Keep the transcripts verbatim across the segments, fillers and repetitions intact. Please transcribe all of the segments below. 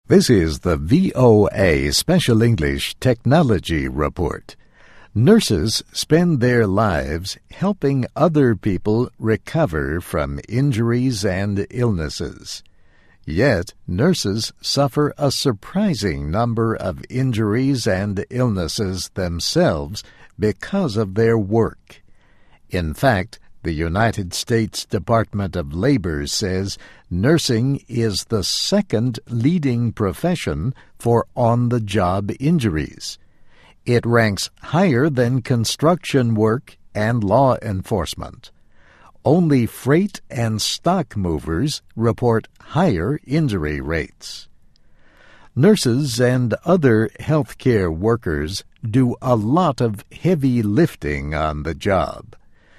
This is the V O A Special English Technology Report. Nurses spend their lives helping other people recover from injuries and illnesses. Yet, nurses suffer a surprising number of injuries and illnesses themselves because of their work. In fact, the United States Department of Labor says nursing is the second leading profession for on-the-job injuries. It ranks higher than construction work and law enforcement. Only freight and stock movers report higher injury rates. Nurses and other healthcare workers do a lot of heavy lifting on the job.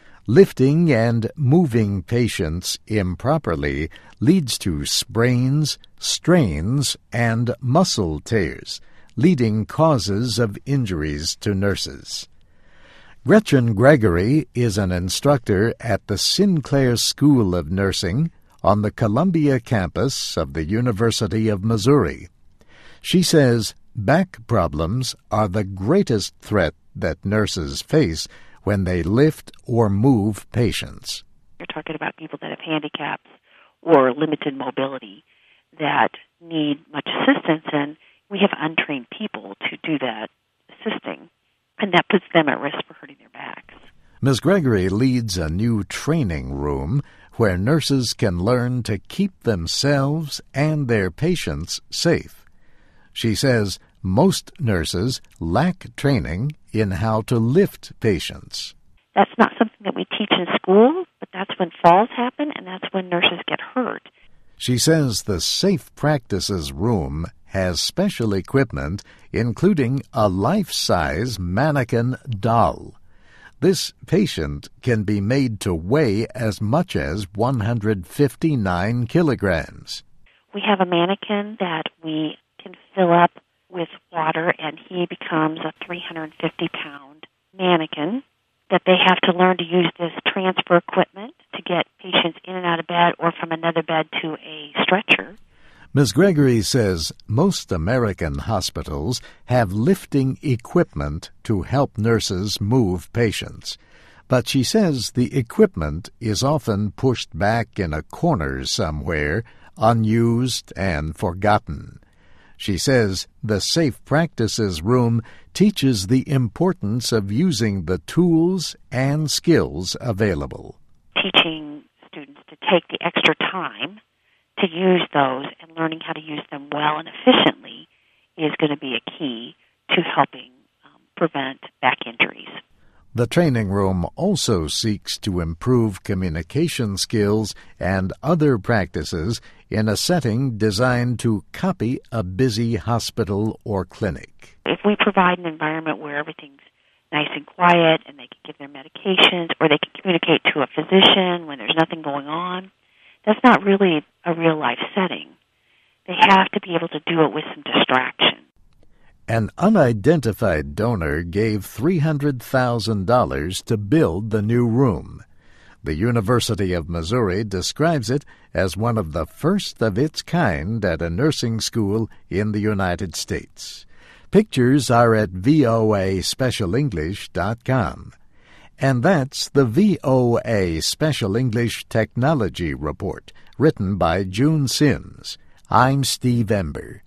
Lifting and moving patients improperly leads to sprains, strains, and muscle tears, leading causes of injuries to nurses. Gretchen Gregory is an instructor at the Sinclair School of Nursing on the Columbia campus of the University of Missouri. She says back problems are the greatest threat that nurses face when they lift or move patients. You're talking about people that have handicaps or limited mobility that need much assistance, and we have untrained people to do that assisting, and that puts them at risk for hurting their backs. Miz Gregory leads a new training room where nurses can learn to keep themselves and their patients safe. She says most nurses lack training in how to lift patients. That's not something that we teach in school, but that's when falls happen, and that's when nurses get hurt. She says the Safe Practices Room has special equipment, including a life-size mannequin doll. This patient can be made to weigh as much as one hundred fifty-nine kilograms. We have a mannequin that we can fill up with water, and he becomes a three hundred fifty pound mannequin that they have to learn to use this transfer equipment to get patients in and out of bed or from another bed to a stretcher. Miz Gregory says most American hospitals have lifting equipment to help nurses move patients, but she says the equipment is often pushed back in a corner somewhere, unused and forgotten. She says the Safe Practices Room teaches the importance of using the tools and skills available. Teaching students to take the extra time to use those and learning how to use them well and efficiently is going to be a key to helping um, prevent back injuries. The training room also seeks to improve communication skills and other practices in a setting designed to copy a busy hospital or clinic. If we provide an environment where everything's nice and quiet and they can give their medications or they can communicate to a physician when there's nothing going on, that's not really a real-life setting. They have to be able to do it with some distraction. An unidentified donor gave three hundred thousand dollars to build the new room. The University of Missouri describes it as one of the first of its kind at a nursing school in the United States. Pictures are at V O A special english dot com. And that's the V O A Special English Technology Report, written by June Sims. I'm Steve Ember.